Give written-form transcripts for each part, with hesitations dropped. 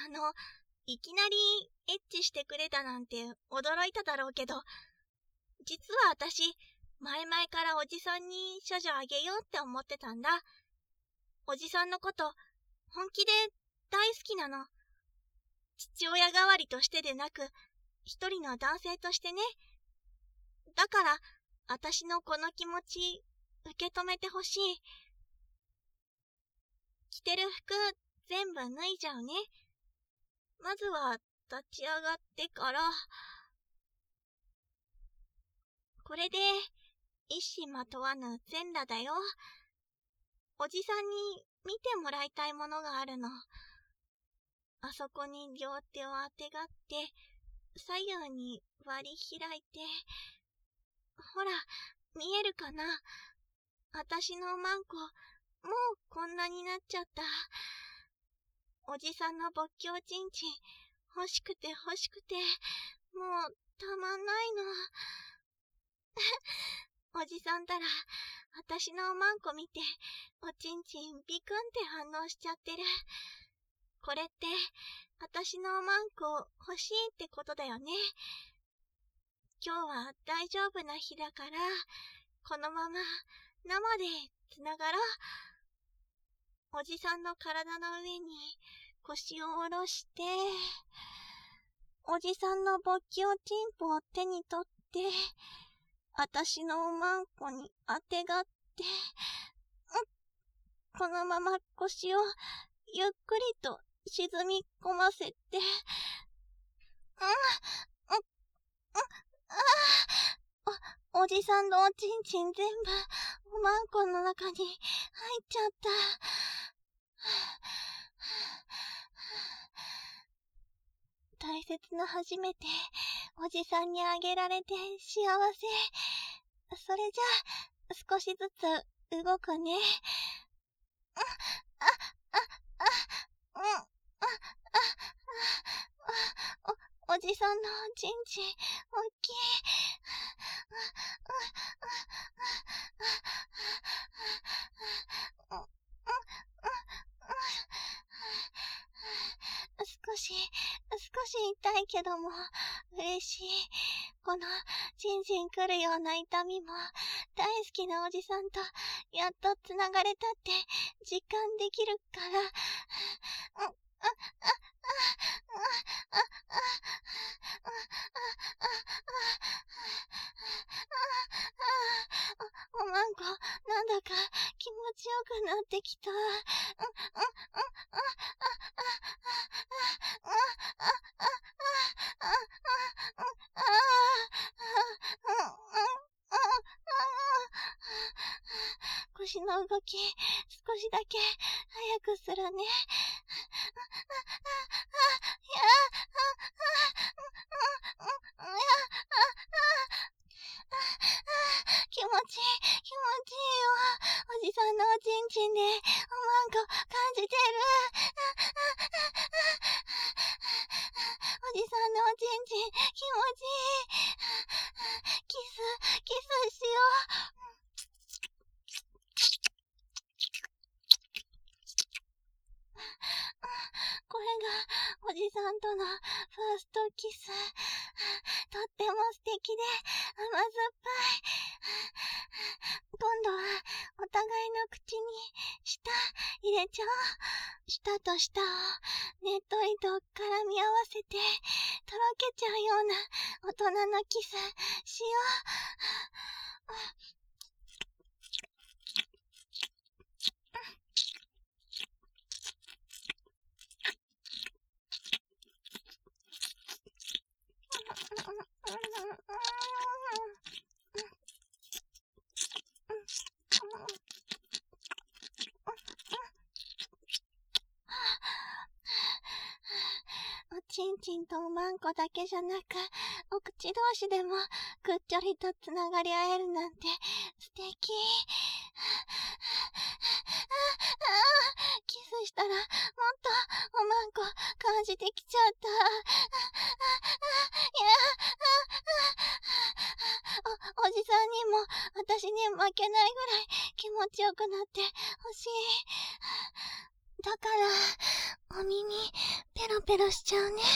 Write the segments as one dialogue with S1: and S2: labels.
S1: いきなりエッチしてくれたなんて驚いただろうけど、実は私、前々からおじさんに処女あげようって思ってたんだ。おじさんのこと本気で大好きなの。父親代わりとしてでなく、一人の男性としてね。だから、私のこの気持ち、受け止めてほしい。着てる服、全部脱いじゃうね。まずは、立ち上がってから、これで、一糸まとわぬ全裸だよ。おじさんに見てもらいたいものがあるの。あそこに両手をあてがって、左右に割り開いて、ほら、見えるかな？あたしのマンコ、もうこんなになっちゃった。おじさんの勃起おちんちん、欲しくて欲しくて、もうたまんないの。おじさんたら、あたしのマンコ見て、おちんちんビクンって反応しちゃってる。これって、あたしのマンコ欲しいってことだよね。今日は大丈夫な日だから、このまま生でつながろう。おじさんの体の上に腰を下ろして、おじさんの勃起おちんぽを手に取って、あたしのおまんこにあてがって、このまま腰をゆっくりと沈み込ませて、おじさんのおちんちん全部おまんこの中に入っちゃった。大切な初めておじさんにあげられて幸せ。それじゃあ少しずつ動くね。おじさんのちんちん、おっきい。少し痛いけども、嬉しい。この、ちんちん来るような痛みも、大好きなおじさんと、やっとつながれたって、実感できるから、おまんこ、なんだか気持ちよくなってきた。腰の動き、少しだけ早くするね。気持ちいいよ。おじさんのおちんちんで、おまんこ感じてる。おじさんのおちんちん、気持ちいい。キスしよう。これがおじさんとのファーストキス。とっても素敵で甘酸っぱい。今度はお互いの口に舌入れちゃおう。舌と舌をねっとりと絡み合わせてとろけちゃうような大人のキスしよう。おちんちんとおまんこだけじゃなく、お口同士でもくっちょりとつながり合えるなんて素敵。キスしたらもっとおまんこ感じてきちゃった。おじさんにも私に負けないぐらい気持ちよくなってほしい。だからお耳ペロペロしちゃうね。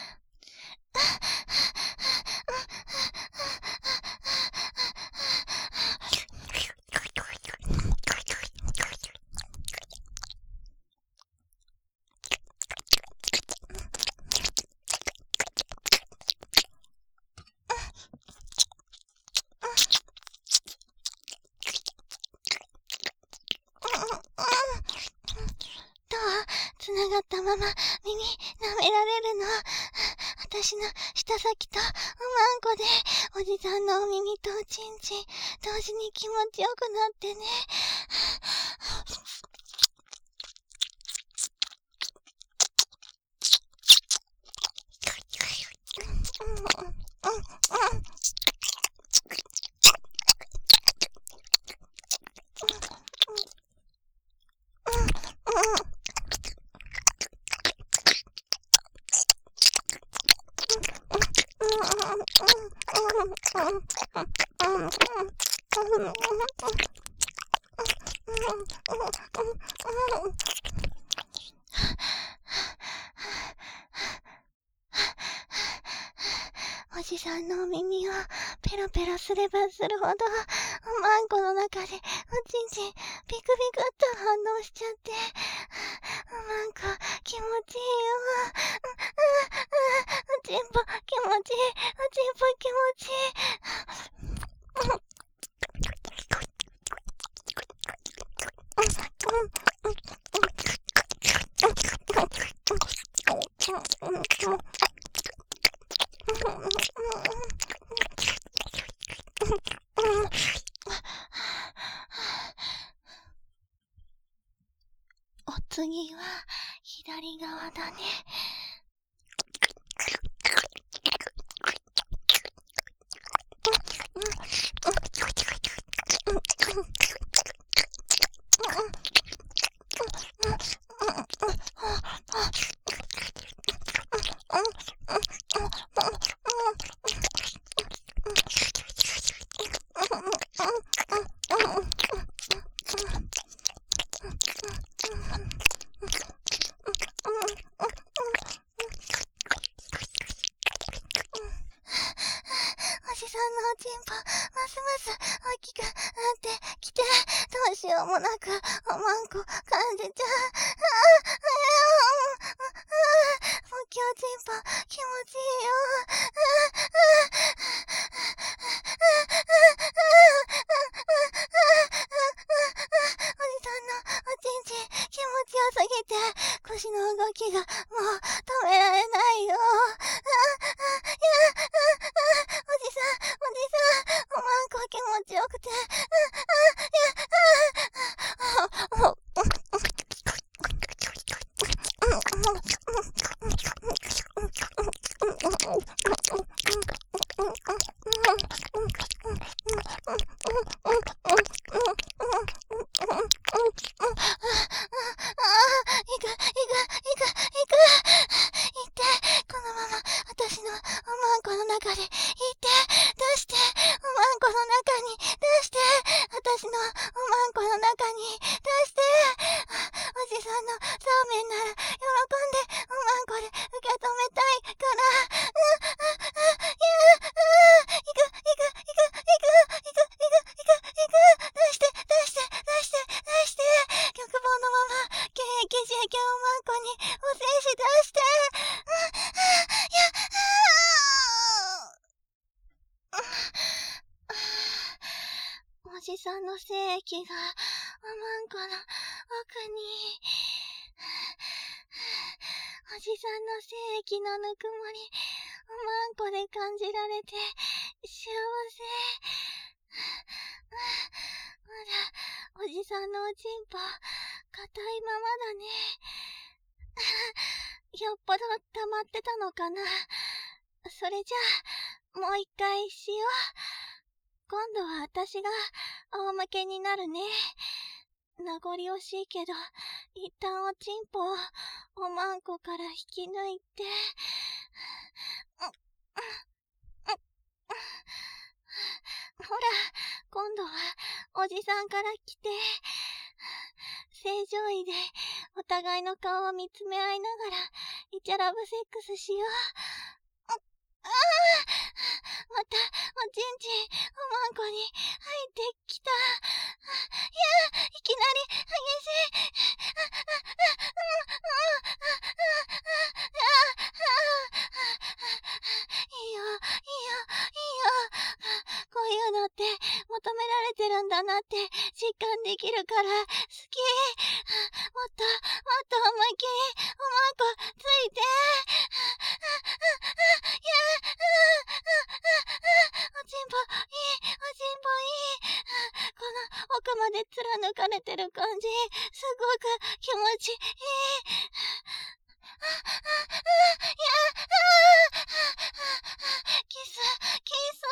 S1: つながったまま耳舐められるの。私の舌先とおまんこでおじさんのお耳とおちんちん同時に気持ちよくなってね。おじさんのお耳をペロペロすればするほどおまんこの中でおちんちんビクビクっと反応しちゃって、おまんこ気持ちいいよ。おちんぽ気持ちいい。おちんぽ気持ちいい。お次は左側だね。おじさんのおちんぽますます大きくなってきて、どうしようもなくおまんこ感じちゃう。もう今日ちんぽ気持ちいいよ。おじさんのおちんちん気持ちよすぎて腰の動きがもう止められないよ。おじさん、おまんこ気持ちよくて。私のおまんこの中でいて、出して、おまんこの中に出して、私のおまんこの中に出して、おじさんのそうめんなら喜んでおまんこで受け止めたいから、出して、欲望のまま、現役自衛おまんこにお精子出して、おじさんの精液がおまんこの奥に、おじさんの精液のぬくもりおまんこで感じられて幸せ。まだおじさんのおちんぽ硬いままだね。よっぽど溜まってたのかな。それじゃあもう一回しよう。今度は私が仰向けになるね。名残惜しいけど、一旦おちんぽをおまんこから引き抜いて、ほら、今度はおじさんから来て、正常位でお互いの顔を見つめ合いながら、一ちゃラブセックスしよう。また、おちんちん、おまんこに入ってきた。いきなり、激しい。いいよ、いいよ、いいよ。こういうのって求められてるんだなって実感できるから好き。もっと、もっと思いっきりおまんこついて。おちんぽいい、おちんぽいい。この奥まで貫かれてる感じ、すごく気持ちいい。キス、キス。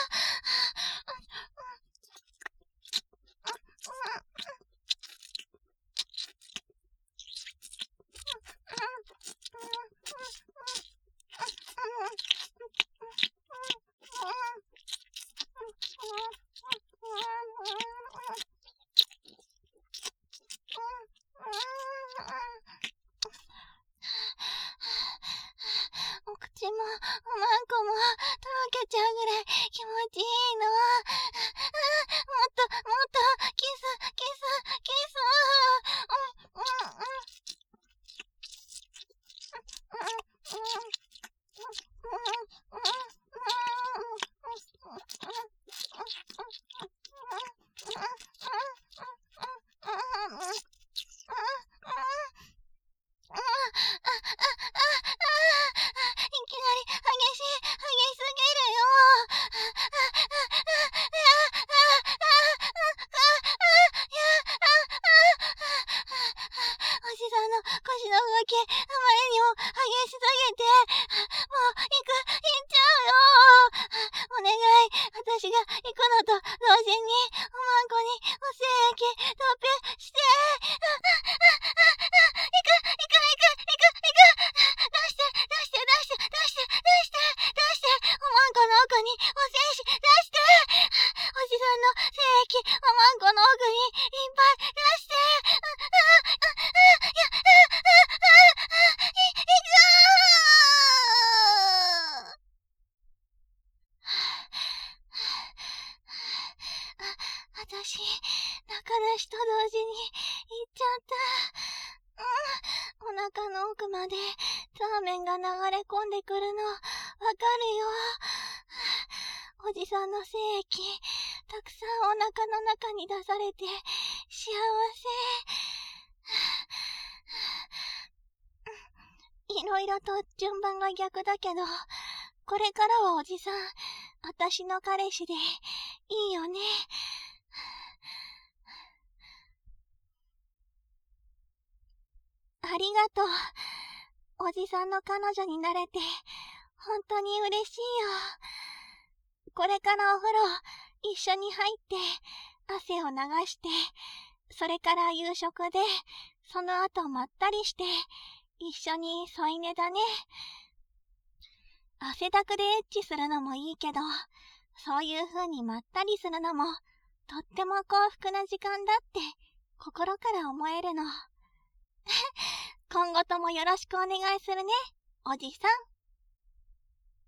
S1: お口もおまんこもとろけちゃうぐらい気持ちいいの。もっともっとキスキスキス。いきなり激しすぎるよ。おじさんの腰の動き、あまりにも激しすぎて、もう行っちゃうよ。お願い、私が行くのと同時におまんこにお精液トッペして。おまんこの奥にお精子出して。おじさんの精液おまんこの奥にいっぱい出して。私、中出しと同時に行っちゃった。お腹の奥までザーメンが流れ込んでくるのわかるよ。おじさんの精液たくさんお腹の中に出されて幸せ。いろいろと順番が逆だけど、これからはおじさん私の彼氏でいいよね。ありがとう。おじさんの彼女になれて本当に嬉しいよ。これからお風呂一緒に入って汗を流して、それから夕食でその後まったりして一緒に添い寝だね。汗だくでエッチするのもいいけど、そういう風にまったりするのもとっても幸福な時間だって心から思えるの。今後ともよろしくお願いするね、おじさん。